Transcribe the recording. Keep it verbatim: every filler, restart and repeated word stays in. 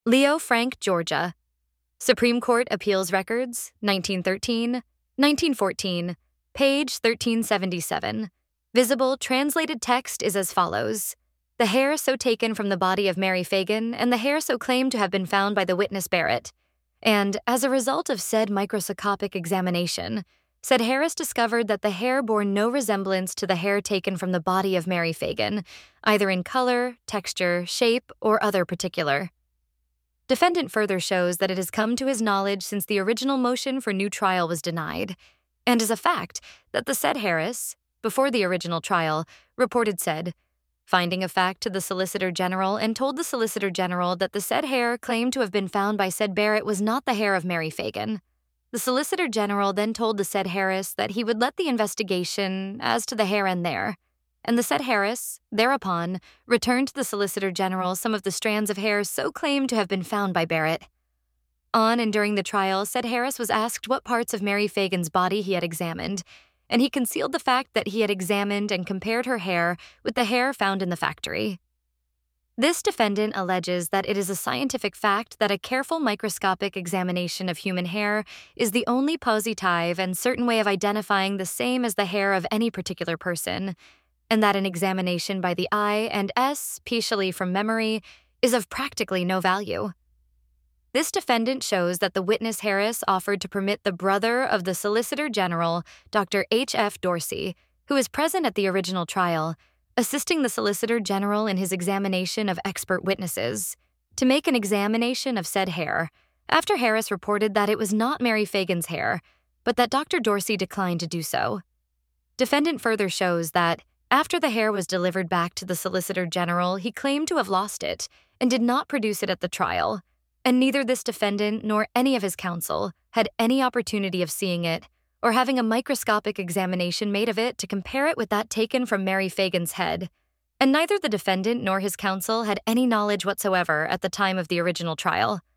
Leo Frank, Georgia. Supreme Court Appeals Records, nineteen thirteen, nineteen fourteen, page thirteen seventy-seven. Visible translated text is as follows. The hair so taken from the body of Mary Fagan and the hair so claimed to have been found by the witness Barrett. And, as a result of said microscopic examination, said Harris discovered that the hair bore no resemblance to the hair taken from the body of Mary Fagan, either in color, texture, shape, or other particular. Defendant further shows that it has come to his knowledge since the original motion for new trial was denied, and is a fact that the said Harris, before the original trial, reported said, finding of fact to the Solicitor General and told the Solicitor General that the said hair claimed to have been found by said Barrett was not the hair of Mary Fagan. The Solicitor General then told the said Harris that he would let the investigation as to the hair end there, and the said Harris, thereupon, returned to the Solicitor General some of the strands of hair so claimed to have been found by Barrett. On and during the trial, said Harris was asked what parts of Mary Fagan's body he had examined, and he concealed the fact that he had examined and compared her hair with the hair found in the factory. This defendant alleges that it is a scientific fact that a careful microscopic examination of human hair is the only positive and certain way of identifying the same as the hair of any particular person, and that an examination by the eye and especially from memory is of practically no value. This defendant shows that the witness Harris offered to permit the brother of the Solicitor General, Doctor H F Dorsey, who is present at the original trial, assisting the Solicitor General in his examination of expert witnesses, to make an examination of said hair, after Harris reported that it was not Mary Fagan's hair, but that Doctor Dorsey declined to do so. Defendant further shows that, after the hair was delivered back to the Solicitor General, he claimed to have lost it and did not produce it at the trial, and neither this defendant nor any of his counsel had any opportunity of seeing it or having a microscopic examination made of it to compare it with that taken from Mary Fagan's head, and neither the defendant nor his counsel had any knowledge whatsoever at the time of the original trial.